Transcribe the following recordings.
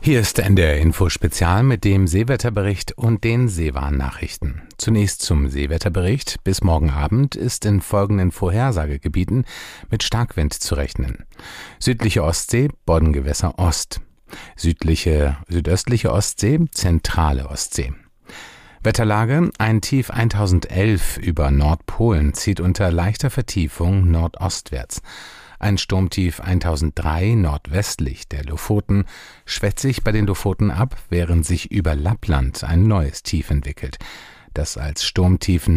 Hier ist NDR Info Spezial mit dem Seewetterbericht und den Seewarnnachrichten. Zunächst zum Seewetterbericht. Bis morgen Abend ist in folgenden Vorhersagegebieten mit Starkwind zu rechnen. Südliche Ostsee, Boddengewässer Ost. Südöstliche Ostsee, zentrale Ostsee. Wetterlage: ein Tief 1011 über Nordpolen zieht unter leichter Vertiefung nordostwärts. Ein Sturmtief 1003 nordwestlich der Lofoten schwächt sich bei den Lofoten ab, während sich über Lappland ein neues Tief entwickelt, das als Sturmtief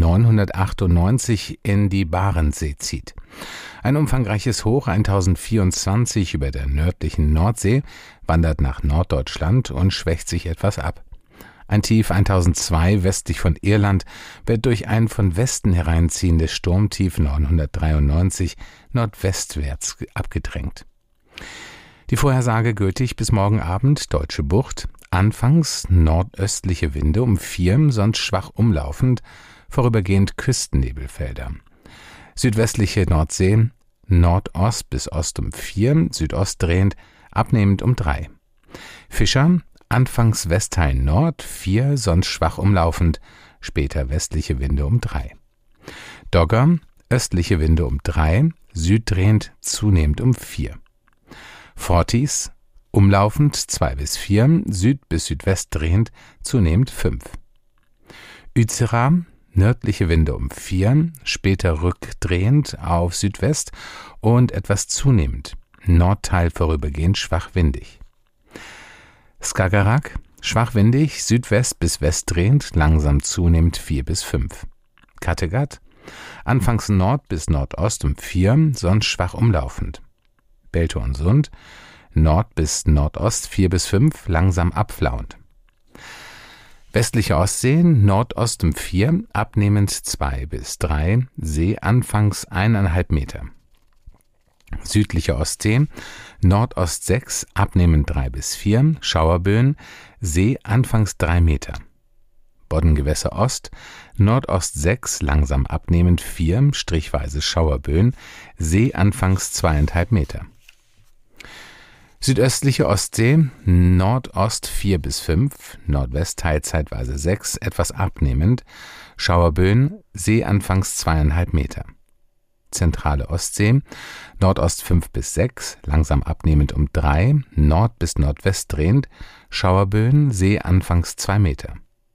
998 in die Barentssee zieht. Ein umfangreiches Hoch 1024 über der nördlichen Nordsee wandert nach Norddeutschland und schwächt sich etwas ab. Ein Tief 1002 westlich von Irland wird durch ein von Westen hereinziehendes Sturmtief 993 nordwestwärts abgedrängt. Die Vorhersage gültig bis morgen Abend: Deutsche Bucht, anfangs nordöstliche Winde um 4, sonst schwach umlaufend, vorübergehend Küstennebelfelder. Südwestliche Nordsee, Nordost bis Ost um 4, Südost drehend, abnehmend um 3. Fischer, anfangs Westteil Nord 4, sonst schwach umlaufend, später westliche Winde um 3. Dogger, östliche Winde um 3, süddrehend, zunehmend um 4. Forties, umlaufend 2 bis 4, Süd bis Südwest drehend, zunehmend 5. Utsira, nördliche Winde um 4, später rückdrehend auf Südwest und etwas zunehmend, Nordteil vorübergehend schwach windig. Skagerrak, schwach windig, Südwest bis westdrehend, langsam zunehmend 4 bis 5. Kattegat, anfangs Nord bis Nordost um 4, sonst schwach umlaufend. Beltonsund, Nord bis Nordost 4 bis 5, langsam abflauend. Westliche Ostsee, Nordost um 4, abnehmend 2 bis 3, See anfangs 1,5 Meter. Südliche Ostsee, Nordost 6, abnehmend 3 bis 4, Schauerböen, See anfangs 3 Meter. Boddengewässer Ost, Nordost 6, langsam abnehmend 4, strichweise Schauerböen, See anfangs 2,5 Meter. Südöstliche Ostsee, Nordost 4 bis 5, Nordwestteil zeitweise 6, etwas abnehmend, Schauerböen, See anfangs 2,5 Meter. Zentrale Ostsee, Nordost 5 bis 6, langsam abnehmend um 3, Nord bis Nordwest drehend, Schauerböen, See anfangs 2 Meter.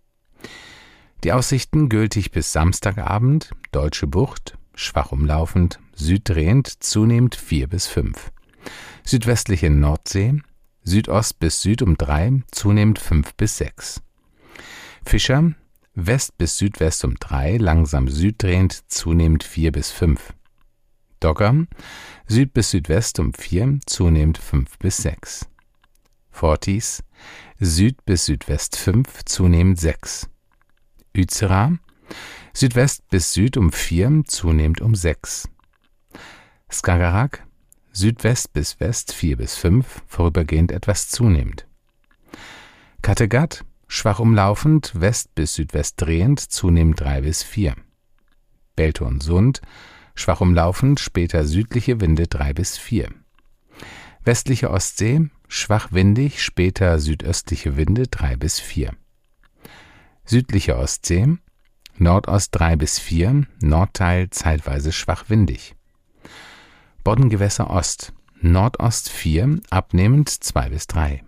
Die Aussichten gültig bis Samstagabend: Deutsche Bucht, schwach umlaufend, süddrehend, zunehmend 4 bis 5. Südwestliche Nordsee, Südost bis Süd um 3, zunehmend 5 bis 6. Fischer, West bis Südwest um 3, langsam süddrehend, zunehmend 4 bis 5. Dogger, Süd bis Südwest um 4, zunehmend 5 bis 6. Forties, Süd bis Südwest 5, zunehmend 6. Utsira, Südwest bis Süd um 4, zunehmend um 6. Skagerrak, Südwest bis West 4 bis 5, vorübergehend etwas zunehmend. Kattegat, schwach umlaufend, West bis Südwest drehend, zunehmend 3 bis 4. Beltonsund, schwach umlaufend, später südliche Winde 3 bis 4. Westliche Ostsee, schwach windig, später südöstliche Winde 3 bis 4. Südliche Ostsee, Nordost 3 bis 4, Nordteil zeitweise schwach windig. Boddengewässer Ost, Nordost 4, abnehmend 2 bis 3.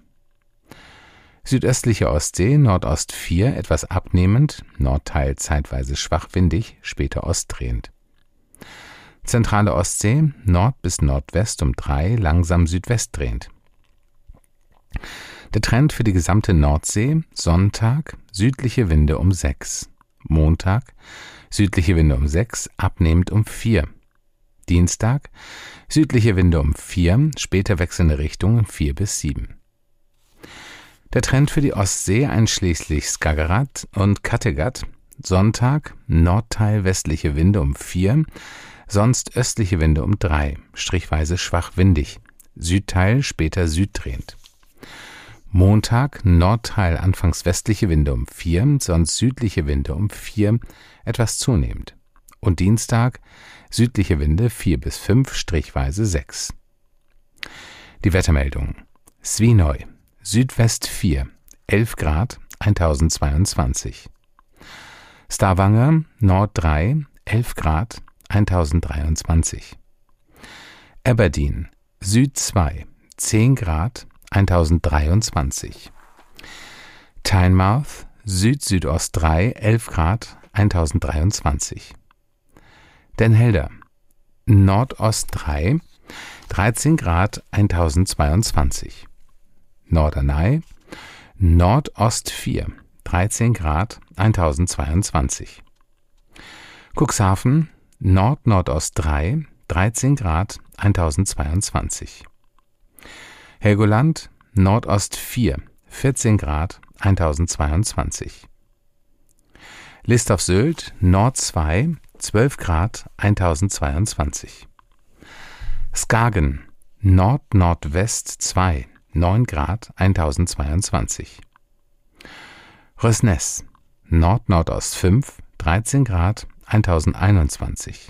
Südöstliche Ostsee, Nordost 4, etwas abnehmend, Nordteil zeitweise schwach windig, später ostdrehend. Zentrale Ostsee, Nord bis Nordwest um 3, langsam südwestdrehend. Der Trend für die gesamte Nordsee: Sonntag, südliche Winde um 6. Montag, südliche Winde um 6, abnehmend um 4. Dienstag, südliche Winde um 4, später wechselnde Richtung 4 bis 7. Der Trend für die Ostsee einschließlich Skagerrak und Kattegat: Sonntag, Nordteil westliche Winde um 4, sonst östliche Winde um 3, strichweise schwach windig, Südteil später süddrehend. Montag, Nordteil anfangs westliche Winde um 4, sonst südliche Winde um 4, etwas zunehmend. Und Dienstag, südliche Winde 4 bis 5, strichweise 6. Die Wettermeldung: Svínoy, Südwest 4, 11 Grad, 1022. Stavanger, Nord 3, 11 Grad, 1023. Aberdeen, Süd 2, 10 Grad, 1023. Tynemouth, Süd-Südost 3, 11 Grad, 1023. Den Helder, Nordost 3, 13 Grad, 1022. Norderney, Nordost 4, 13 Grad, 1022. Cuxhaven, Nord-Nordost 3, 13 Grad, 1022. Helgoland, Nordost 4, 14 Grad, 1022. List auf Sylt, Nord 2, 12 Grad, 1022. Skagen, Nord-Nordwest 2, 9 Grad, 1022. Røsnes, Nord-Nordost 5, 13 Grad, 1021.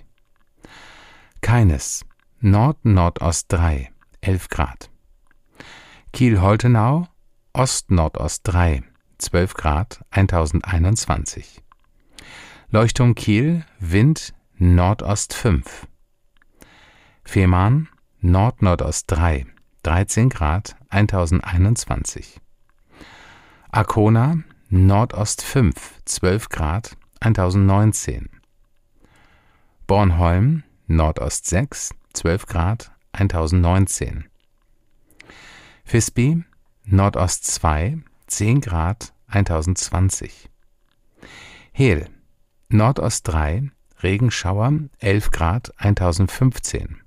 Keines, Nord-Nordost 3, 11 Grad. Kiel-Holtenau, Ost-Nordost 3, 12 Grad, 1021. Leuchtturm Kiel, Wind, Nordost 5. Fehmarn, Nord-Nordost 3, 13 Grad, 1021. Arkona, Nordost 5, 12 Grad, 1019. Bornholm, Nordost 6, 12 Grad, 1019. Visby, Nordost 2, 10 Grad, 1020. Hehl, Nordost 3, Regenschauer, 11 Grad, 1015.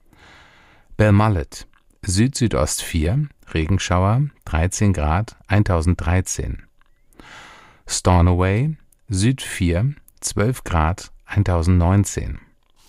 Belmallet, Süd-Südost 4, Regenschauer, 13 Grad, 1013. Stornoway, Süd 4, 12 Grad, 1019.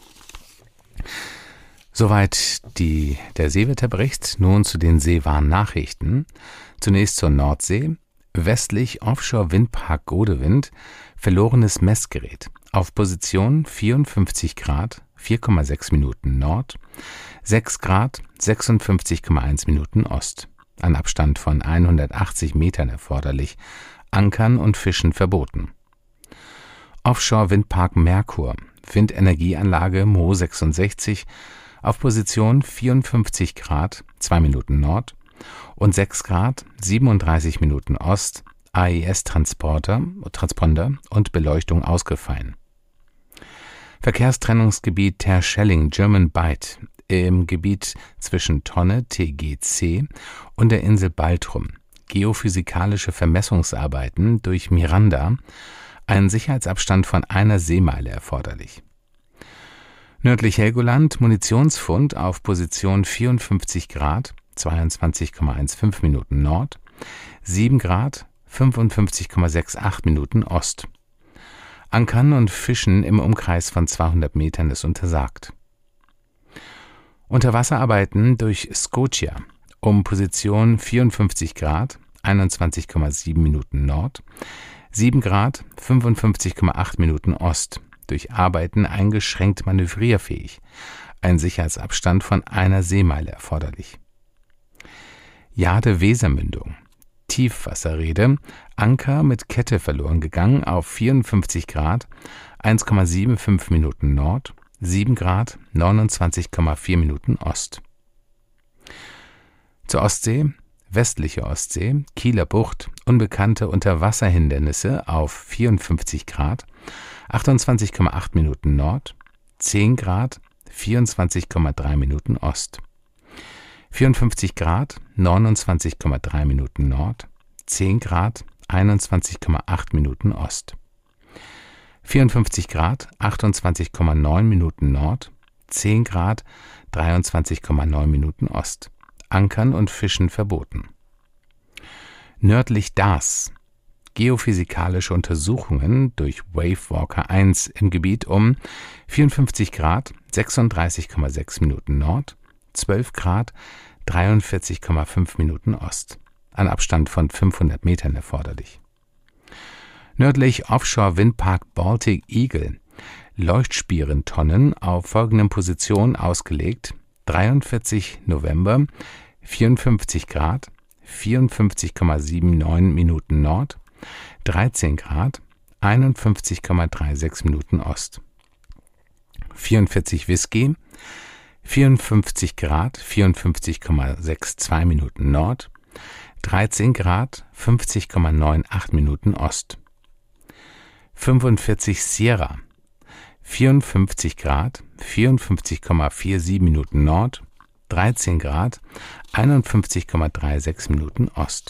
Soweit der Seewetterbericht. Nun zu den Seewarn-Nachrichten. Zunächst zur Nordsee. Westlich Offshore-Windpark Godewind, verlorenes Messgerät. Auf Position 54 Grad, 4,6 Minuten Nord, 6 Grad, 56,1 Minuten Ost. Ein Abstand von 180 Metern erforderlich. Ankern und Fischen verboten. Offshore-Windpark Merkur, Windenergieanlage Mo 66, auf Position 54 Grad, 2 Minuten Nord und 6 Grad, 37 Minuten Ost, AES-Transponder und Beleuchtung ausgefallen. Verkehrstrennungsgebiet Terschelling German Bight im Gebiet zwischen Tonne TGC und der Insel Baltrum. Geophysikalische Vermessungsarbeiten durch Miranda, ein Sicherheitsabstand von einer Seemeile erforderlich. Nördlich Helgoland, Munitionsfund auf Position 54 Grad, 22,15 Minuten Nord, 7 Grad, 55,68 Minuten Ost. Ankern und Fischen im Umkreis von 200 Metern ist untersagt. Unterwasserarbeiten durch Scotia um Position 54 Grad, 21,7 Minuten Nord, 7 Grad, 55,8 Minuten Ost. Durch Arbeiten eingeschränkt manövrierfähig. Ein Sicherheitsabstand von einer Seemeile erforderlich. Jade-Wesermündung. Tiefwasserrede. Anker mit Kette verloren gegangen auf 54 Grad, 1,75 Minuten Nord, 7 Grad, 29,4 Minuten Ost. Zur Ostsee. Westliche Ostsee, Kieler Bucht, unbekannte Unterwasserhindernisse auf 54 Grad, 28,8 Minuten Nord, 10 Grad, 24,3 Minuten Ost. 54 Grad, 29,3 Minuten Nord, 10 Grad, 21,8 Minuten Ost. 54 Grad, 28,9 Minuten Nord, 10 Grad, 23,9 Minuten Ost. Ankern und Fischen verboten. Nördlich Das. Geophysikalische Untersuchungen durch Wavewalker 1 im Gebiet um 54 Grad, 36,6 Minuten Nord, 12 Grad, 43,5 Minuten Ost. Ein Abstand von 500 Metern erforderlich. Nördlich Offshore-Windpark Baltic Eagle. Leuchtspierentonnen auf folgenden Positionen ausgelegt. 43 November, 54 Grad, 54,79 Minuten Nord, 13 Grad, 51,36 Minuten Ost. 44 Whisky, 54 Grad, 54,62 Minuten Nord, 13 Grad, 50,98 Minuten Ost. 45 Sierra, 54 Grad, 54,47 Minuten Nord, 13 Grad, 51,36 Minuten Ost.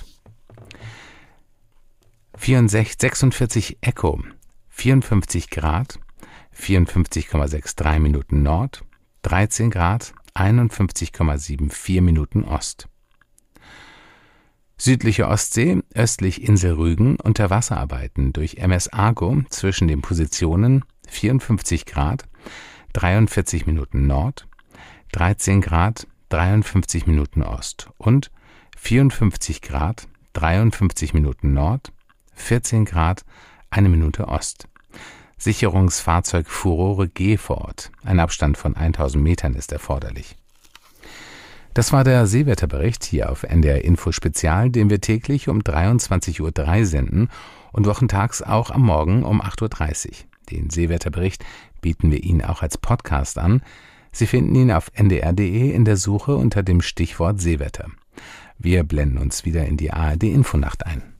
46 Echo, 54 Grad, 54,63 Minuten Nord, 13 Grad, 51,74 Minuten Ost. Südliche Ostsee, östlich Insel Rügen, Unterwasserarbeiten durch MS Argo zwischen den Positionen 54 Grad, 43 Minuten Nord, 13 Grad, 53 Minuten Ost und 54 Grad, 53 Minuten Nord, 14 Grad, 1 Minute Ost. Sicherungsfahrzeug Furore G vor Ort. Ein Abstand von 1000 Metern ist erforderlich. Das war der Seewetterbericht hier auf NDR Info Spezial, den wir täglich um 23:03 Uhr senden und wochentags auch am Morgen um 8:30 Uhr. Den Seewetterbericht bieten wir Ihnen auch als Podcast an. Sie finden ihn auf ndr.de in der Suche unter dem Stichwort Seewetter. Wir blenden uns wieder in die ARD Infonacht ein.